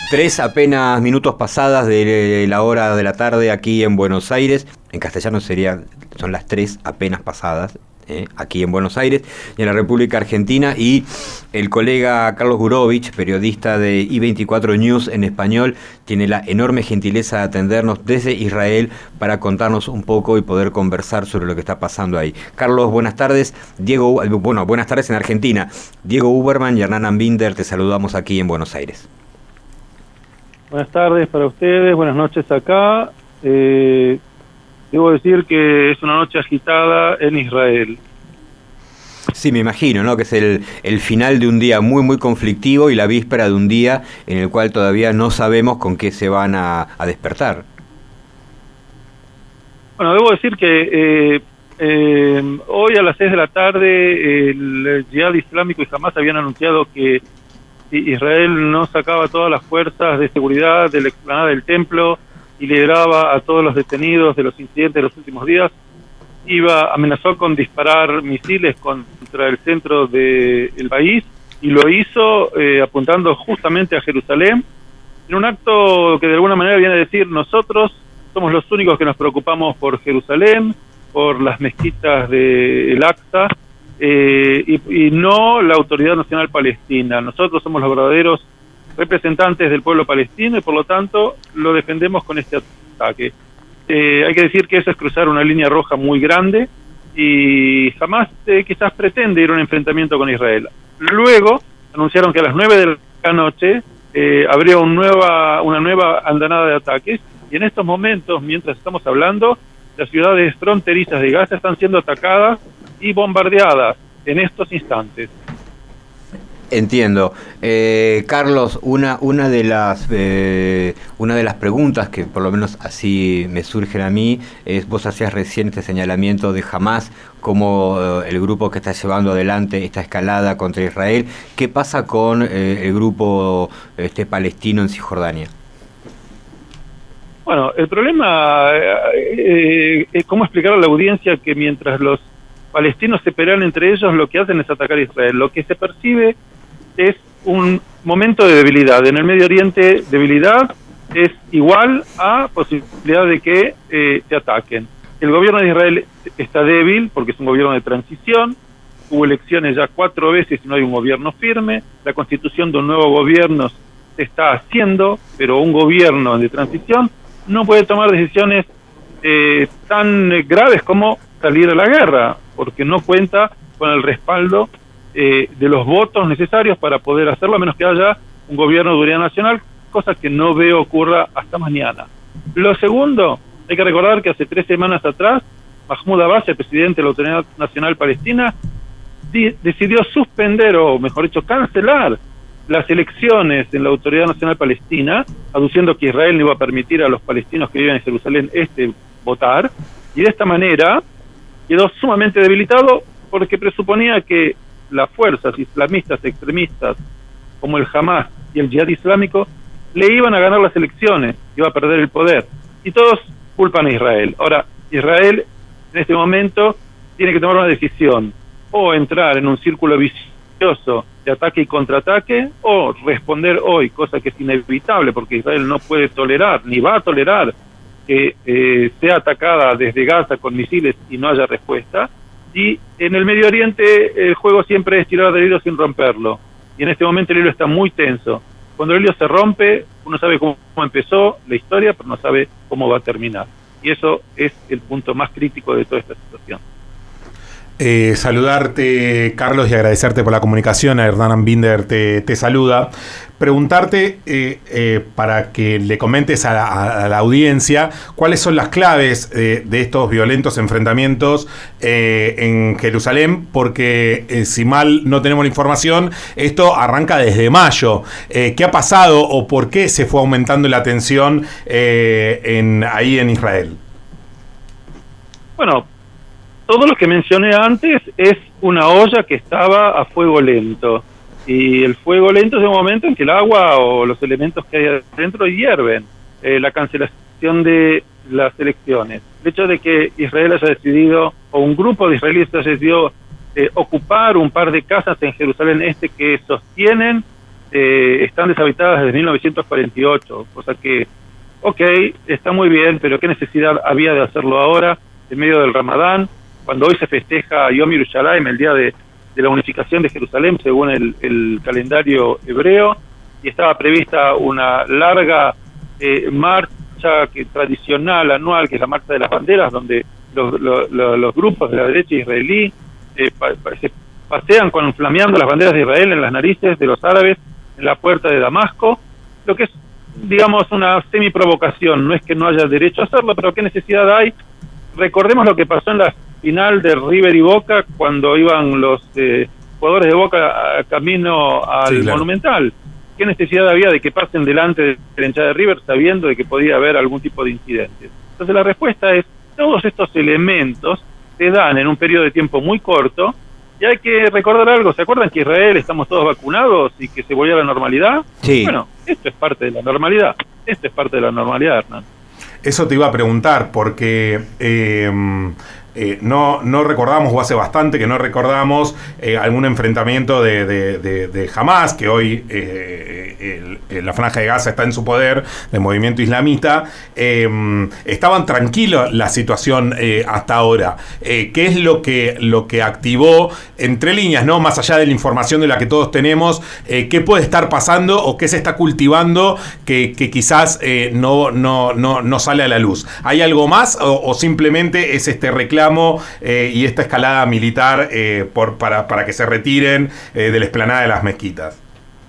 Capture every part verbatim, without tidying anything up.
Tres apenas minutos pasadas de la hora de la tarde aquí en Buenos Aires. En castellano sería, son las tres apenas pasadas. Eh, aquí en Buenos Aires y en la República Argentina, y el colega Carlos Gurovich, periodista de I veinticuatro News en español, tiene la enorme gentileza de atendernos desde Israel para contarnos un poco y poder conversar sobre lo que está pasando ahí. Carlos, buenas tardes. Diego, bueno, buenas tardes en Argentina. Diego Uberman y Hernán Ambinder, te saludamos aquí en Buenos Aires. Buenas tardes para ustedes, buenas noches acá. Eh... Debo decir que es una noche agitada en Israel. Sí, me imagino, ¿no? Que es el, el final de un día muy, muy conflictivo y la víspera de un día en el cual todavía no sabemos con qué se van a, a despertar. Bueno, debo decir que eh, eh, hoy a las seis de la tarde el Yihad Islámico y Hamás habían anunciado que Israel no sacaba todas las fuerzas de seguridad de la explanada del templo y liberaba a todos los detenidos de los incidentes de los últimos días. Iba, amenazó con disparar misiles contra el centro del país y lo hizo eh, apuntando justamente a Jerusalén, en un acto que de alguna manera viene a decir: nosotros somos los únicos que nos preocupamos por Jerusalén, por las mezquitas del Aqsa, eh, y, y no la Autoridad Nacional Palestina. Nosotros somos los verdaderos representantes del pueblo palestino y por lo tanto lo defendemos con este ataque. Eh, hay que decir que eso es cruzar una línea roja muy grande y jamás eh, quizás pretende ir a un enfrentamiento con Israel. Luego anunciaron que a las nueve de la noche eh, habría un nueva, una nueva andanada de ataques, y en estos momentos, mientras estamos hablando, las ciudades fronterizas de Gaza están siendo atacadas y bombardeadas en estos instantes. Entiendo. Eh, Carlos, una una de las eh, una de las preguntas que por lo menos así me surgen a mí es: vos hacías recién este señalamiento de Hamás como eh, el grupo que está llevando adelante esta escalada contra Israel. ¿Qué pasa con eh, el grupo este palestino en Cisjordania? Bueno, el problema eh, eh, es cómo explicar a la audiencia que mientras los palestinos se pelean entre ellos, lo que hacen es atacar a Israel. Lo que se percibe es un momento de debilidad. En el Medio Oriente, debilidad es igual a posibilidad de que eh, se ataquen. El gobierno de Israel está débil porque es un gobierno de transición. Hubo elecciones ya cuatro veces y no hay un gobierno firme. La constitución de un nuevo gobierno se está haciendo, pero un gobierno de transición no puede tomar decisiones eh, tan graves como salir a la guerra, porque no cuenta con el respaldo eh, de los votos necesarios para poder hacerlo, a menos que haya un gobierno de unidad nacional, cosa que no veo ocurra hasta mañana. Lo segundo, hay que recordar que hace tres semanas atrás, Mahmoud Abbas, el presidente de la Autoridad Nacional Palestina, di- decidió suspender, o mejor dicho, cancelar las elecciones en la Autoridad Nacional Palestina, aduciendo que Israel no iba a permitir a los palestinos que viven en Jerusalén este votar, y de esta manera quedó sumamente debilitado porque presuponía que las fuerzas islamistas extremistas como el Hamás y el Yihad Islámico le iban a ganar las elecciones, iba a perder el poder, y todos culpan a Israel. Ahora, Israel en este momento tiene que tomar una decisión: o entrar en un círculo vicioso de ataque y contraataque, o responder hoy, cosa que es inevitable porque Israel no puede tolerar, ni va a tolerar que eh, sea atacada desde Gaza con misiles y no haya respuesta. Y en el Medio Oriente el juego siempre es tirar del hilo sin romperlo, y en este momento el hilo está muy tenso. Cuando el hilo se rompe, uno sabe cómo empezó la historia, pero no sabe cómo va a terminar, y eso es el punto más crítico de toda esta situación. Eh, saludarte, Carlos, y agradecerte por la comunicación. A Hernán Ambinder te, te saluda. Preguntarte, eh, eh, para que le comentes a la, a la audiencia, cuáles son las claves eh, de estos violentos enfrentamientos eh, en Jerusalén, porque eh, si mal no tenemos la información, esto arranca desde mayo. Eh, ¿Qué ha pasado o por qué se fue aumentando la tensión eh, en, ahí en Israel? Bueno, todo lo que mencioné antes es una olla que estaba a fuego lento. Y el fuego lento es el momento en que el agua o los elementos que hay adentro hierven. Eh, la cancelación de las elecciones. El hecho de que Israel haya decidido, o un grupo de israelíes haya decidido eh, ocupar un par de casas en Jerusalén Este que sostienen eh, están deshabitadas desde mil novecientos cuarenta y ocho, cosa que, ok, está muy bien, pero ¿qué necesidad había de hacerlo ahora, en medio del Ramadán, cuando hoy se festeja Yom Yerushalayim, el día de, de la unificación de Jerusalén, según el, el calendario hebreo, y estaba prevista una larga eh, marcha que, tradicional, anual, que es la Marcha de las Banderas, donde los, los, los grupos de la derecha israelí eh, pa, pa, se pasean con flameando las banderas de Israel en las narices de los árabes en la puerta de Damasco, lo que es, digamos, una semi-provocación. No es que no haya derecho a hacerlo, pero ¿qué necesidad hay? Recordemos lo que pasó en la final de River y Boca, cuando iban los eh, jugadores de Boca a camino al sí, claro. Monumental. ¿Qué necesidad había de que pasen delante de la hinchada de River sabiendo de que podía haber algún tipo de incidentes? Entonces la respuesta es, todos estos elementos se dan en un periodo de tiempo muy corto, y hay que recordar algo. ¿Se acuerdan que Israel estamos todos vacunados y que se volvió a la normalidad? Sí. Bueno, esto es parte de la normalidad. Esto es parte de la normalidad, Hernán. Eso te iba a preguntar, porque eh, eh, no, no recordamos, o hace bastante que no recordamos eh, algún enfrentamiento de, de, de, de Hamas, que hoy eh, el, el, la Franja de Gaza está en su poder, del movimiento islamista. Eh, estaban tranquilos la situación eh, hasta ahora. Eh, ¿Qué es lo que, lo que activó, entre líneas, no más allá de la información de la que todos tenemos, eh, qué puede estar pasando o qué se está cultivando que, que quizás eh, no, no, no, no sale a la luz? ¿Hay algo más o, o simplemente es este reclamo eh, y esta escalada militar eh, por, para, para que se retiren eh, de la explanada de las mezquitas?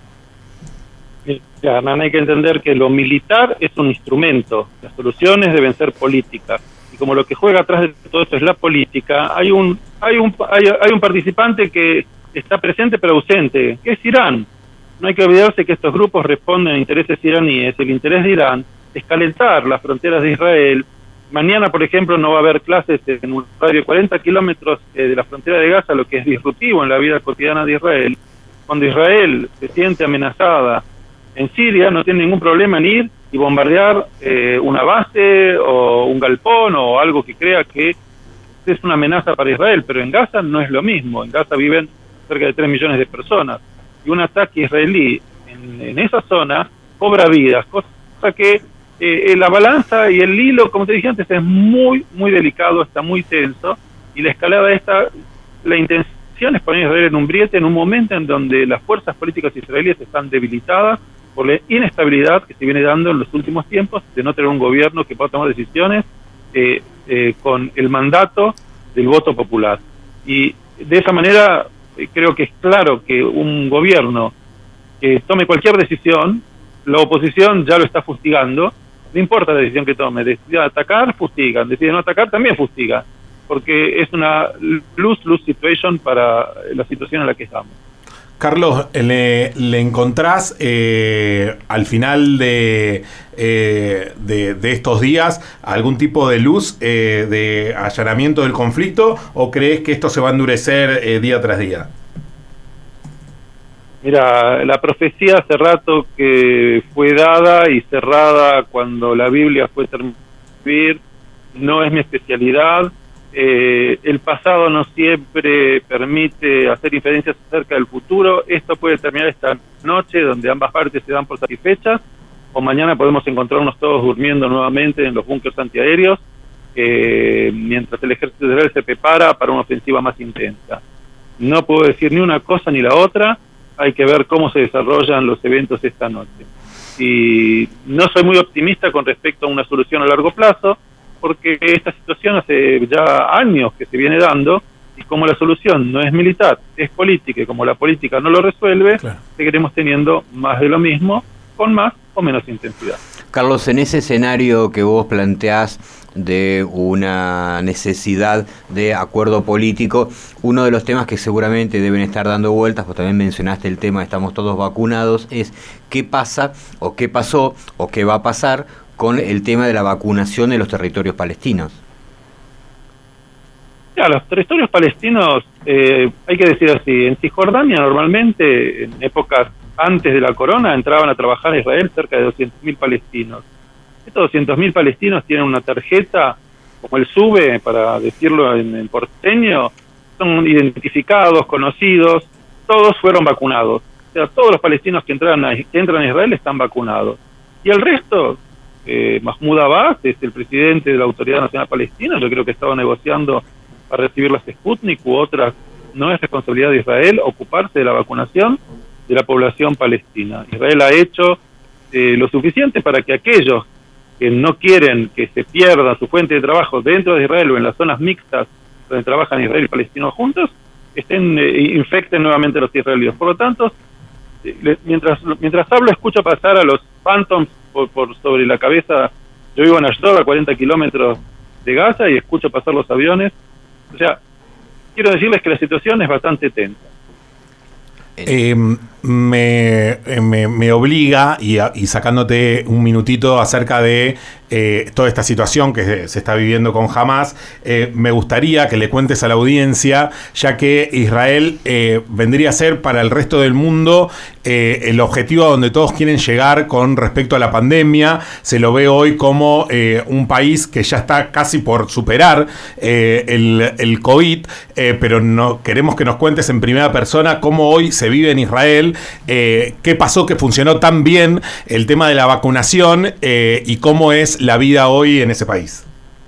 Ya, Hernán, hay que entender que lo militar es un instrumento, las soluciones deben ser políticas, y como lo que juega atrás de todo esto es la política, hay un hay un hay, hay un participante que está presente pero ausente, que es Irán. No hay que olvidarse que estos grupos responden a intereses iraníes. El interés de Irán es calentar las fronteras de Israel. Mañana, por ejemplo, no va a haber clases en un radio de cuarenta kilómetros eh, de la frontera de Gaza, lo que es disruptivo en la vida cotidiana de Israel. Cuando Israel se siente amenazada en Siria, no tiene ningún problema en ir y bombardear eh, una base o un galpón o algo que crea que es una amenaza para Israel, pero en Gaza no es lo mismo. En Gaza viven cerca de tres millones de personas y un ataque israelí en, en esa zona cobra vidas, cosa que eh, la balanza y el hilo, como te dije antes, es muy, muy delicado, está muy tenso, y la escalada esta, la intención es poner a Israel en un brete en un momento en donde las fuerzas políticas israelíes están debilitadas por la inestabilidad que se viene dando en los últimos tiempos de no tener un gobierno que pueda tomar decisiones eh, eh, con el mandato del voto popular. Y de esa manera eh, creo que es claro que un gobierno que tome cualquier decisión, la oposición ya lo está fustigando, no importa la decisión que tome, decide atacar, fustigan, decide no atacar, también fustiga, porque es una lose-lose situation para la situación en la que estamos. Carlos, ¿le, le encontrás eh, al final de, eh, de, de estos días algún tipo de luz eh, de allanamiento del conflicto, o crees que esto se va a endurecer eh, día tras día? Mira, la profecía hace rato que fue dada y cerrada cuando la Biblia fue terminada, no es mi especialidad. Eh, el pasado no siempre permite hacer inferencias acerca del futuro. Esto puede terminar esta noche, donde ambas partes se dan por satisfechas, o mañana podemos encontrarnos todos durmiendo nuevamente en los búnkers antiaéreos, eh, mientras el ejército de Israel se prepara para una ofensiva más intensa. No puedo decir ni una cosa ni la otra, hay que ver cómo se desarrollan los eventos esta noche. Y no soy muy optimista con respecto a una solución a largo plazo, porque esta situación hace ya años que se viene dando, y como la solución no es militar, es política, y como la política no lo resuelve, claro, seguiremos teniendo más de lo mismo, con más o menos intensidad. Carlos, en ese escenario que vos planteás de una necesidad de acuerdo político, uno de los temas que seguramente deben estar dando vueltas, vos también mencionaste el tema, estamos todos vacunados, es qué pasa, o qué pasó, o qué va a pasar con el tema de la vacunación de los territorios palestinos. Ya, los territorios palestinos, eh, hay que decir así, en Cisjordania normalmente, en épocas antes de la corona, entraban a trabajar a Israel cerca de doscientos mil palestinos. Estos doscientos mil palestinos tienen una tarjeta, como el SUBE, para decirlo en, en porteño, son identificados, conocidos, todos fueron vacunados. sea, todos los palestinos que entran a, que entran a Israel están vacunados. Y el resto, eh, Mahmoud Abbas es el presidente de la Autoridad Nacional Palestina, yo creo que estaba negociando para recibir las Sputnik u otras. No es responsabilidad de Israel ocuparse de la vacunación de la población palestina. Israel ha hecho eh, lo suficiente para que aquellos que no quieren que se pierda su fuente de trabajo dentro de Israel o en las zonas mixtas donde trabajan Israel y palestinos juntos, estén eh, infecten nuevamente a los israelíes. Por lo tanto, eh, le, mientras mientras hablo, escucho pasar a los Phantoms por, por sobre la cabeza. Yo vivo en Ashdod, a cuarenta kilómetros de Gaza, y escucho pasar los aviones. O sea, quiero decirles que la situación es bastante tensa. Eh, me, me, me obliga, y, y sacándote un minutito acerca de eh, toda esta situación que se, se está viviendo con Hamás, eh, me gustaría que le cuentes a la audiencia, ya que Israel eh, vendría a ser para el resto del mundo eh, el objetivo a donde todos quieren llegar con respecto a la pandemia. Se lo ve hoy como eh, un país que ya está casi por superar eh, el, el COVID, eh, pero no queremos que nos cuentes en primera persona cómo hoy se vive en Israel, eh, qué pasó que funcionó tan bien el tema de la vacunación eh, y cómo es la vida hoy en ese país.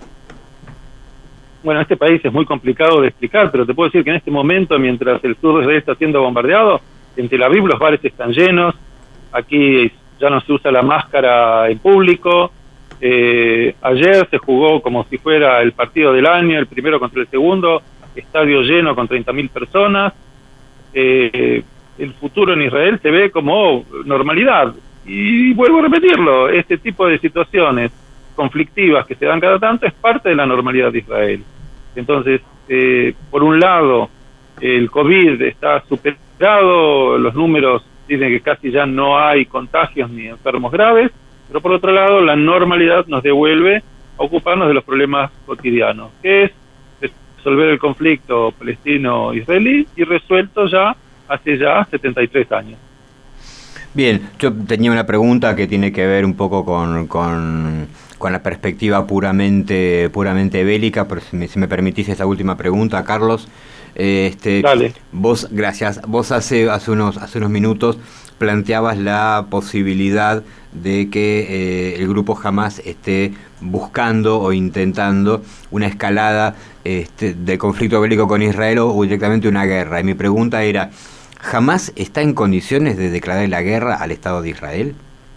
Bueno, este país es muy complicado de explicar, pero te puedo decir que en este momento, mientras el sur de Israel está siendo bombardeado, en Tel Aviv los bares están llenos, aquí ya no se usa la máscara en público, eh, ayer se jugó como si fuera el partido del año, el primero contra el segundo, estadio lleno con treinta mil personas. Eh, el futuro en Israel se ve como normalidad, y vuelvo a repetirlo, este tipo de situaciones conflictivas que se dan cada tanto es parte de la normalidad de Israel. Entonces, eh, por un lado, el COVID está superado, los números dicen que casi ya no hay contagios ni enfermos graves, pero por otro lado, la normalidad nos devuelve a ocuparnos de los problemas cotidianos, que es resolver el conflicto palestino-israelí, y resuelto ya hace ya setenta y tres años. Bien, yo tenía una pregunta que tiene que ver un poco con, con, con la perspectiva puramente puramente bélica, pero si me, si me permitís esta última pregunta, Carlos. Eh, este, Dale. Vos, gracias. Vos hace hace unos hace unos minutos planteabas la posibilidad de que eh, el grupo Hamás esté buscando o intentando una escalada este, de conflicto bélico con Israel o directamente una guerra. Y mi pregunta era, ¿Hamás está en condiciones de declarar la guerra al Estado de Israel?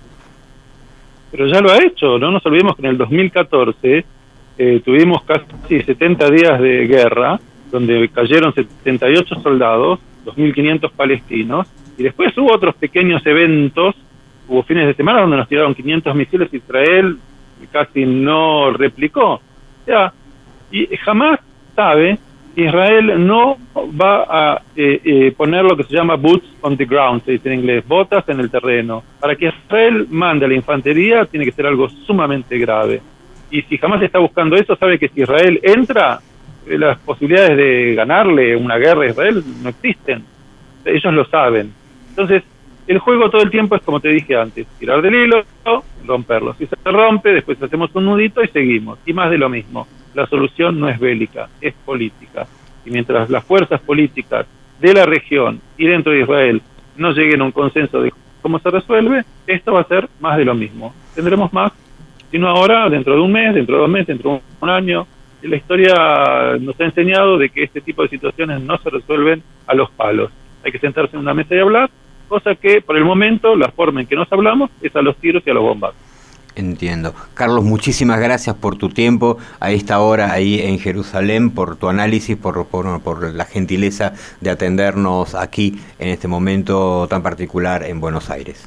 Pero ya lo ha hecho, no nos olvidemos que en el dos mil catorce eh, tuvimos casi setenta días de guerra, donde cayeron setenta y ocho soldados, dos mil quinientos palestinos, y después hubo otros pequeños eventos, hubo fines de semana donde nos tiraron quinientos misiles, Israel casi no replicó. O sea, y jamás sabe que Israel no va a eh, eh, poner lo que se llama boots on the ground, se dice en inglés, botas en el terreno. Para que Israel mande a la infantería tiene que ser algo sumamente grave. Y si jamás está buscando eso, sabe que si Israel entra, eh, las posibilidades de ganarle una guerra a Israel no existen. Ellos lo saben. Entonces, el juego todo el tiempo es como te dije antes, tirar del hilo, romperlo. Si se rompe, después hacemos un nudito y seguimos. Y más de lo mismo. La solución no es bélica, es política. Y mientras las fuerzas políticas de la región y dentro de Israel no lleguen a un consenso de cómo se resuelve, esto va a ser más de lo mismo. Tendremos más, si no ahora, dentro de un mes, dentro de dos meses, dentro de un año. Y la historia nos ha enseñado de que este tipo de situaciones no se resuelven a los palos. Hay que sentarse en una mesa y hablar, cosa que por el momento la forma en que nos hablamos es a los tiros y a los bombazos. Entiendo. Carlos, muchísimas gracias por tu tiempo a esta hora ahí en Jerusalén, por tu análisis, por, por, por la gentileza de atendernos aquí en este momento tan particular en Buenos Aires.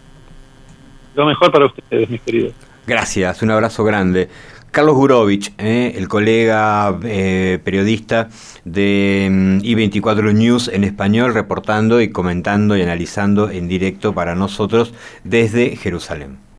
Lo mejor para ustedes, mis queridos. Gracias, un abrazo grande. Carlos Gurevich, eh, el colega eh, periodista de I veinticuatro News en español, reportando y comentando y analizando en directo para nosotros desde Jerusalén.